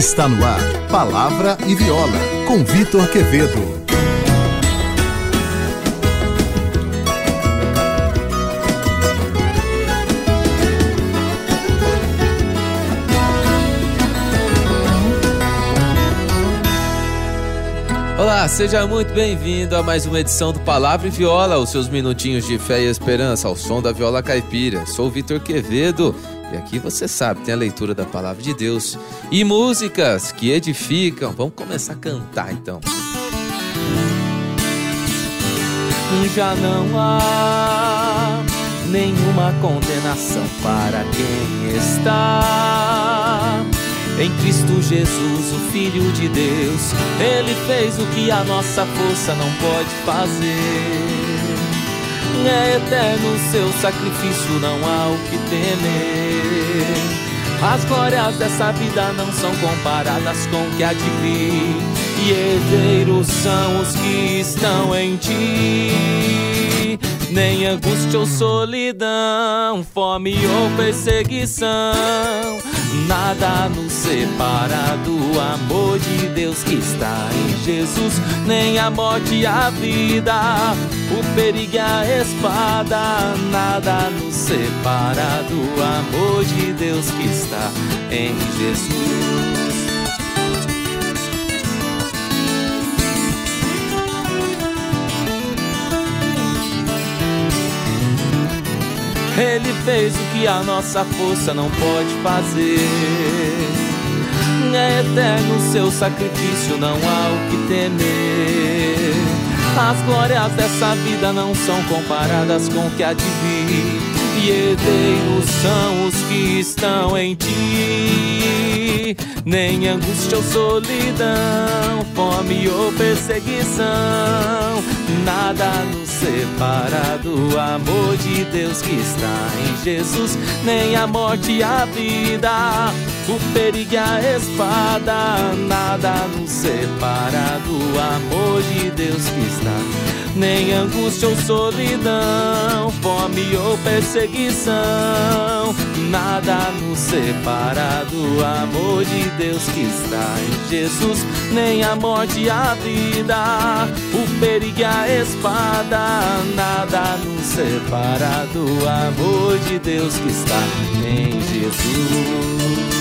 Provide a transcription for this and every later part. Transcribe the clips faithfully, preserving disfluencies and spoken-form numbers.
Está no ar, Palavra e Viola, com Vitor Quevedo. Olá, seja muito bem-vindo a mais uma edição do Palavra e Viola, os seus minutinhos de fé e esperança ao som da viola caipira. Sou o Vitor Quevedo e aqui você sabe, tem a leitura da Palavra de Deus e músicas que edificam. Vamos começar a cantar então. Já não há nenhuma condenação para quem está em Cristo Jesus, o Filho de Deus. Ele fez o que a nossa força não pode fazer. É eterno o seu sacrifício, não há o que temer. As glórias dessa vida não são comparadas com o que há de vir, e herdeiros são os que estão em ti. Nem angústia ou solidão, fome ou perseguição, nada nos separa do amor de Deus que está em Jesus. Nem a morte e a vida, o perigo e a espada, nada nos separa do amor de Deus que está em Jesus. Ele fez o que a nossa força não pode fazer. É eterno o seu sacrifício, não há o que temer. As glórias dessa vida não são comparadas com o que há de vir, e herdeiros são os que estão em ti. Nem angústia ou solidão, fome ou perseguição, nada nos separa do amor de Deus que está em Jesus. Nem a morte e a vida, o perigo e a espada, nada nos separa do amor de Deus que está. Nem angústia ou solidão, fome ou perseguição, nada nos separa do amor de Deus que está em Jesus. Nem a morte e a vida, o perigo e a espada, nada nos separa do amor de Deus que está em Jesus.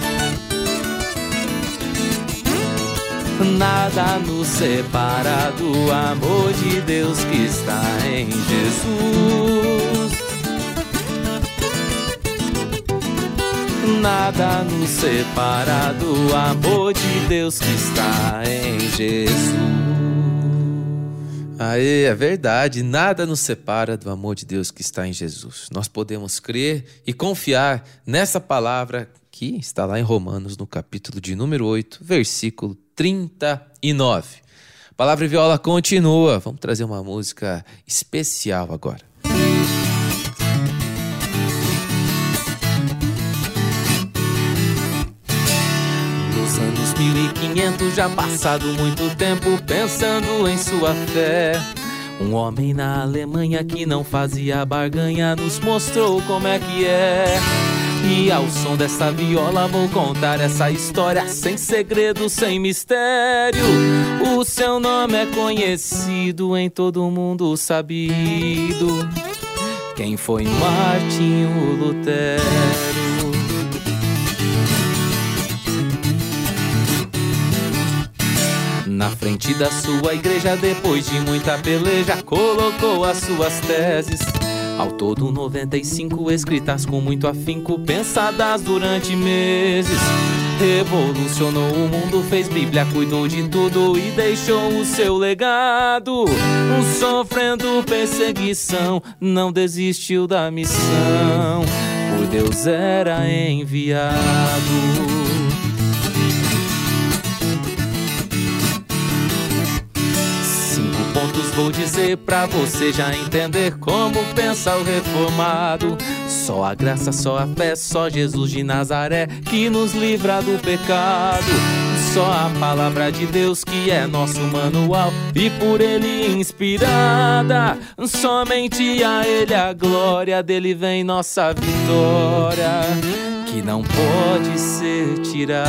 Nada nos separa do amor de Deus que está em Jesus. Nada nos separa do amor de Deus que está em Jesus. Aê, é verdade, nada nos separa do amor de Deus que está em Jesus. Nós podemos crer e confiar nessa palavra que está lá em Romanos, no capítulo de número oito, versículo trinta e nove. Palavra e Viola continua. Vamos trazer uma música especial agora. Nos anos mil e quinhentos, já passado muito tempo pensando em sua fé, um homem na Alemanha que não fazia barganha nos mostrou como é que é. E ao som dessa viola vou contar essa história sem segredo, sem mistério. O seu nome é conhecido, em todo mundo sabido. Quem foi Martinho Lutero? Na frente da sua igreja, depois de muita peleja, colocou as suas teses. Ao todo noventa e cinco escritas com muito afinco, pensadas durante meses. Revolucionou o mundo, fez Bíblia, cuidou de tudo e deixou o seu legado. Sofrendo perseguição, não desistiu da missão, por Deus era enviado. Vou dizer pra você já entender como pensa o reformado. Só a graça, só a fé, só Jesus de Nazaré que nos livra do pecado. Só a palavra de Deus que é nosso manual e por ele inspirada. Somente a ele a glória, dele vem nossa vitória. que não pode ser tirada.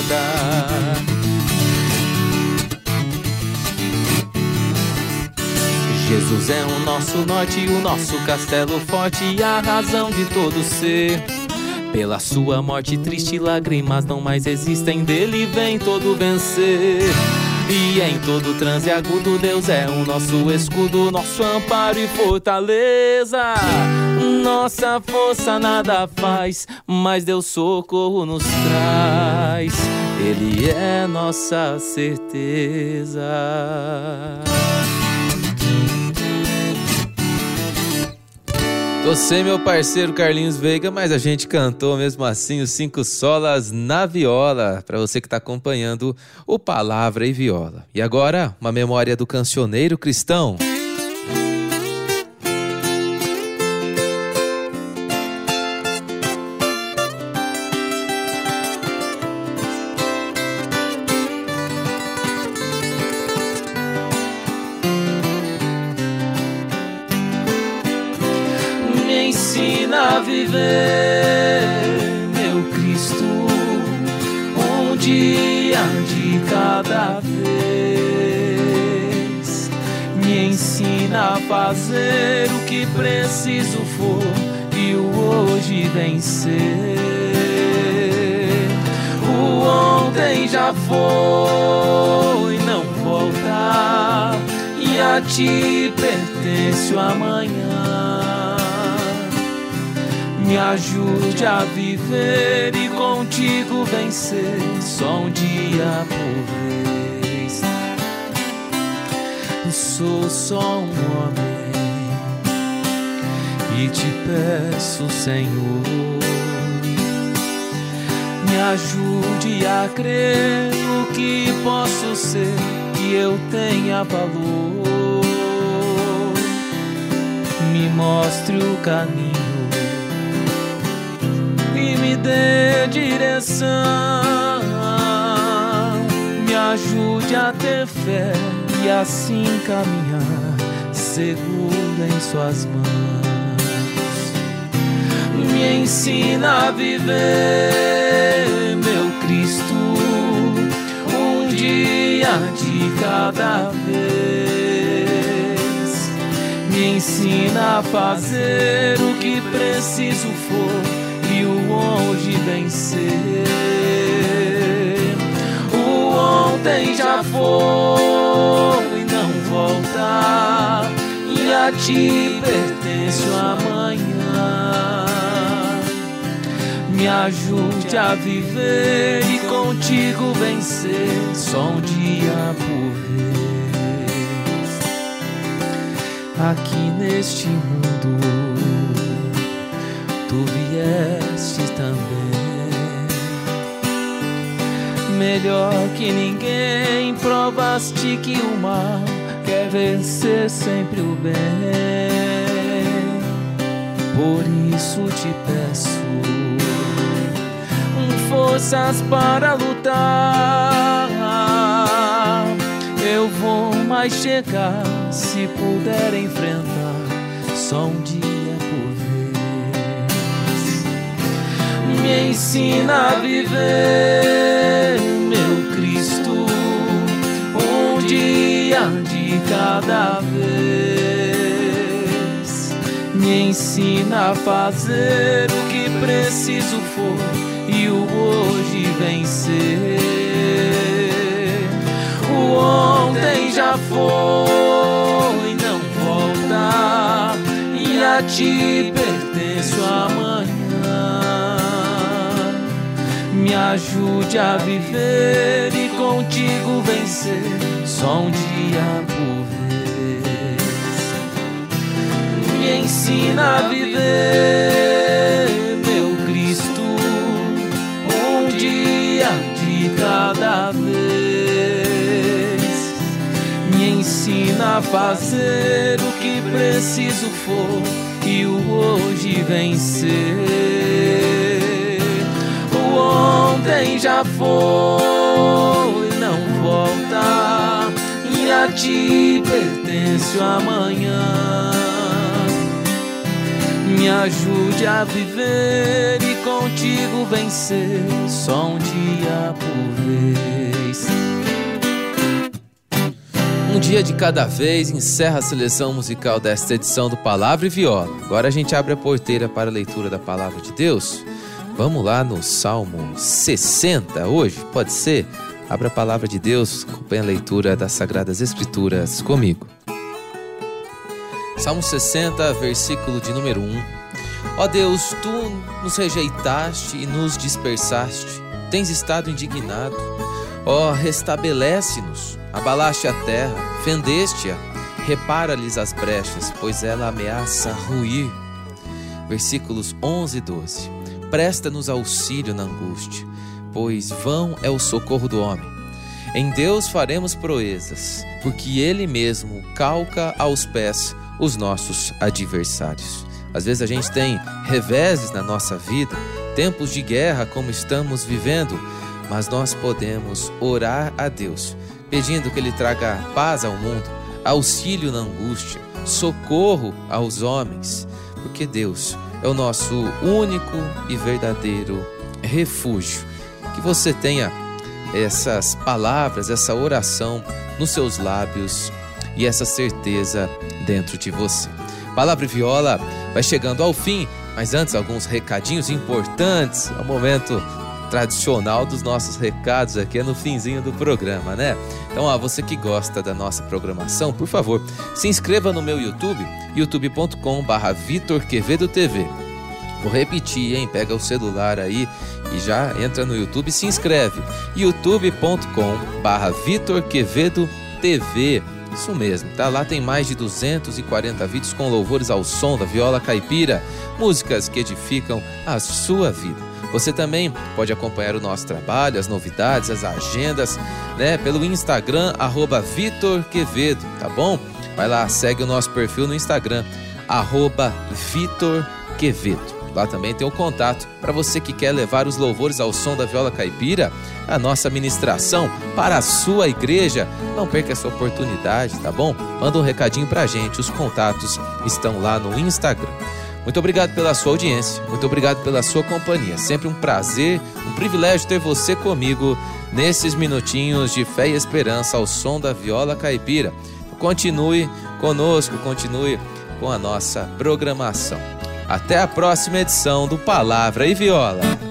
Jesus é o nosso norte, o nosso castelo forte e a razão de todo ser. Pela sua morte triste, lágrimas não mais existem, dele vem todo vencer. E em todo transe agudo, Deus é o nosso escudo, nosso amparo e fortaleza. Nossa força nada faz, mas Deus socorro nos traz. Ele é nossa certeza. Tô sem meu parceiro Carlinhos Veiga, mas a gente cantou mesmo assim os cinco solas na viola, para você que está acompanhando o Palavra e Viola. E agora, uma memória do cancioneiro cristão. Ensina a viver, meu Cristo, um dia de cada vez. Me ensina a fazer o que preciso for e o hoje vencer. O ontem já foi, não volta, e a ti pertence o amanhã. Me ajude a viver e contigo vencer, só um dia por vez. Sou só um homem e te peço, Senhor, me ajude a crer no que posso ser, que eu tenha valor. Me mostre o caminho e me dê direção, me ajude a ter fé e assim caminhar seguro em suas mãos. Me ensina a viver, meu Cristo, um dia de cada vez. Me ensina a fazer o que preciso for e o hoje vencer. O ontem já foi, não volta, e a ti pertence o amanhã. Me ajude a viver e contigo vencer, só um dia por vez. Aqui neste mundo tu vieste também, melhor que ninguém, provaste que o mal quer vencer sempre o bem. Por isso te peço forças para lutar. Eu vou mais chegar se puder enfrentar, só um dia por vez. Me ensina a viver, meu Cristo, um dia de cada vez. Me ensina a fazer o que preciso for e o hoje vencer. O ontem já foi, não volta, e a ti pertence o amanhã. Me ajude a viver e contigo vencer, só um dia por vez. Me ensina a viver, meu Cristo, um dia de cada vez. Me ensina a fazer o que preciso for e o hoje vencer. O ontem já foi, não volta, e a ti pertence o amanhã. me ajude a viver e contigo vencer, só um dia por vez. Um dia de cada vez encerra a seleção musical desta edição do Palavra e Viola. Agora a gente abre a porteira para a leitura da Palavra de Deus. Vamos lá no Salmo sessenta hoje, pode ser? Abra a Palavra de Deus, acompanhe a leitura das Sagradas Escrituras comigo. Salmo sessenta, versículo de número um. Ó Deus, Tu nos rejeitaste e nos dispersaste, tens estado indignado. Ó, restabelece-nos, abalaste a terra, fendeste-a, repara-lhes as brechas, pois ela ameaça ruir. Versículos onze e doze. Presta-nos auxílio na angústia, pois vão é o socorro do homem. Em Deus faremos proezas, porque Ele mesmo calca aos pés os nossos adversários. Às vezes a gente tem reveses na nossa vida, tempos de guerra como estamos vivendo, mas nós podemos orar a Deus, pedindo que Ele traga paz ao mundo, auxílio na angústia, socorro aos homens, porque Deus é o nosso único e verdadeiro refúgio. Que você tenha essas palavras, essa oração nos seus lábios e essa certeza dentro de você. Palavra e Viola vai chegando ao fim, mas antes alguns recadinhos importantes. É o momento tradicional dos nossos recados aqui, é no finzinho do programa, né? Então, ó, você que gosta da nossa programação, por favor, se inscreva no meu YouTube, youtube ponto com barra Vitor Quevedo T V. Vou repetir, hein? Pega o celular aí e já entra no YouTube e se inscreve. youtube ponto com barra Vitor Quevedo T V. Isso mesmo, tá? Lá tem mais de duzentos e quarenta vídeos com louvores ao som da viola caipira, músicas que edificam a sua vida. Você também pode acompanhar o nosso trabalho, as novidades, as agendas, né? Pelo Instagram, arroba Vitor Quevedo, tá bom? Vai lá, segue o nosso perfil no Instagram, arroba Vitor Quevedo. Lá também tem o contato para você que quer levar os louvores ao som da viola caipira, a nossa ministração para a sua igreja. Não perca essa oportunidade, tá bom? Manda um recadinho pra gente, os contatos estão lá no Instagram. Muito obrigado pela sua audiência, muito obrigado pela sua companhia. Sempre um prazer, um privilégio ter você comigo nesses minutinhos de fé e esperança ao som da viola caipira. Continue conosco, continue com a nossa programação. Até a próxima edição do Palavra e Viola.